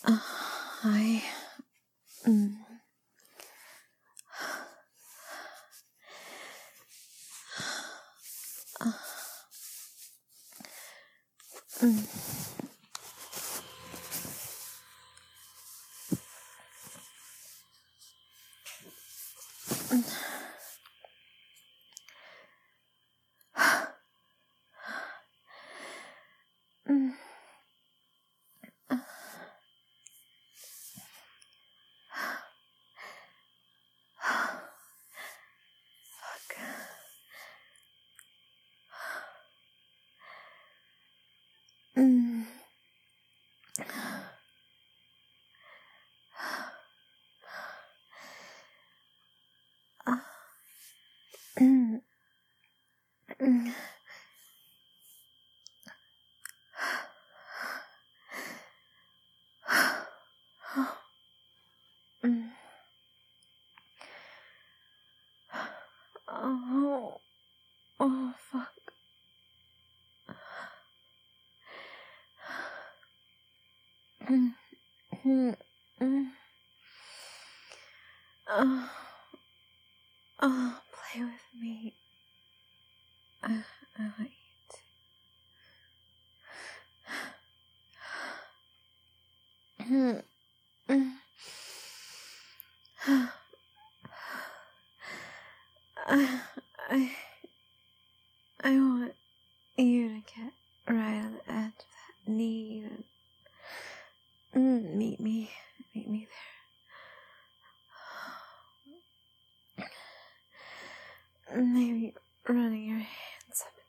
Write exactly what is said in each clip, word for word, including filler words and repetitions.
Uh, I... Mm. Uh, mm. Mm. Fuck. Mm. Uh. Mm. Mm. Mm. Oh. Oh, fuck. Mm. Mm. Mm. Oh. Oh, play with me. I, I want you to. Mm. Mm. I, I, I want you to get right on the edge of that knee and mm, meet me, meet me there. Maybe running your hands up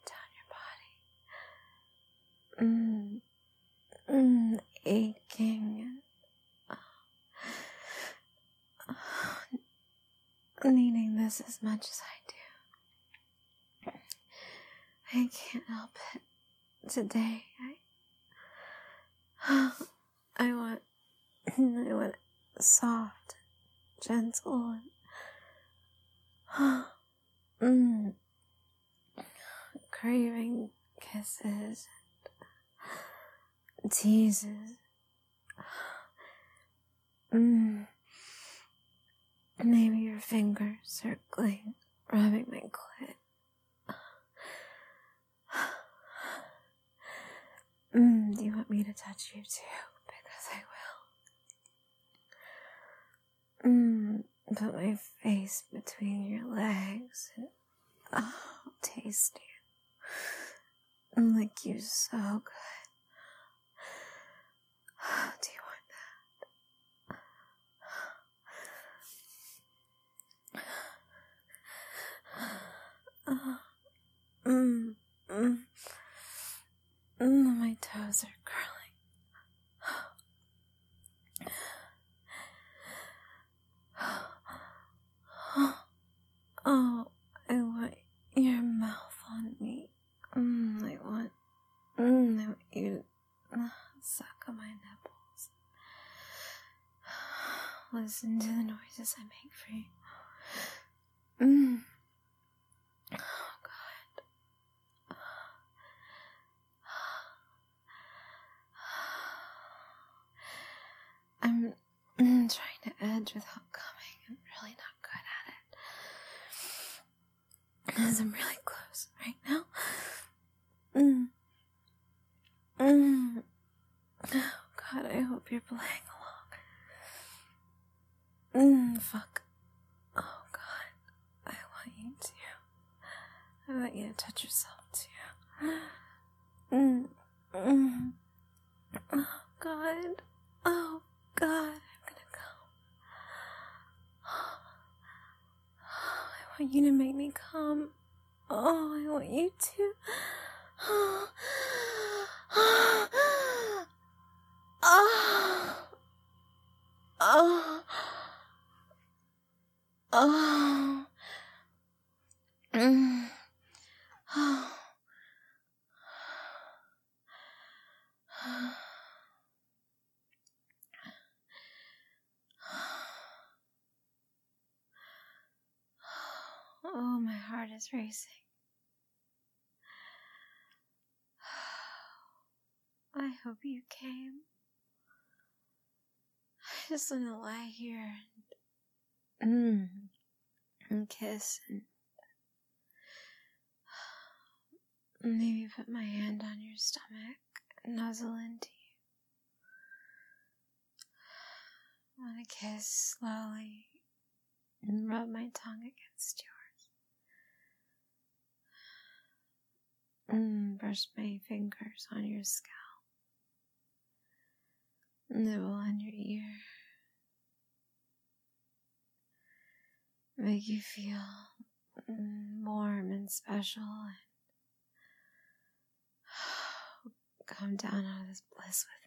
and down your body. Mm, mm, aching. Needing this as much as I do. I can't help it. Today, I, I want, I want soft, gentle, and mm, craving kisses, and teases. Mm, maybe your fingers circling, rubbing my clit. Mm, do you want me to touch you too? Because I will. Mm, put my face between your legs and oh, taste you. And lick you so good. Do you want that? Uh, mm, mm, mm, my toes are curling. Oh, I want your mouth on me. Mm, I want, mm, I want you to uh, suck on my nipples. Listen to the noises I make for you. Mm. Oh, God. I'm mm, trying to edge without coming. I'm really not good at it. Because I'm really close right now. Mm. Mm. Oh, God, I hope you're playing along. Mm, fuck. Oh, God. I want you to. I want you to touch yourself, too. Mm. Mm. Oh, God. Oh, God. I'm gonna come. Oh, I want you to make me come. Oh, I want you to. Oh. Oh. Oh. Oh. Oh. Mm. Oh. Oh, my heart is racing. I hope you came. just want to lie here and, mm, and kiss and maybe put my hand on your stomach and nuzzle into you. I want to kiss slowly and rub my tongue against yours. And brush my fingers on your scalp. Nibble on your ear. Make you feel warm and special and come down out of this bliss with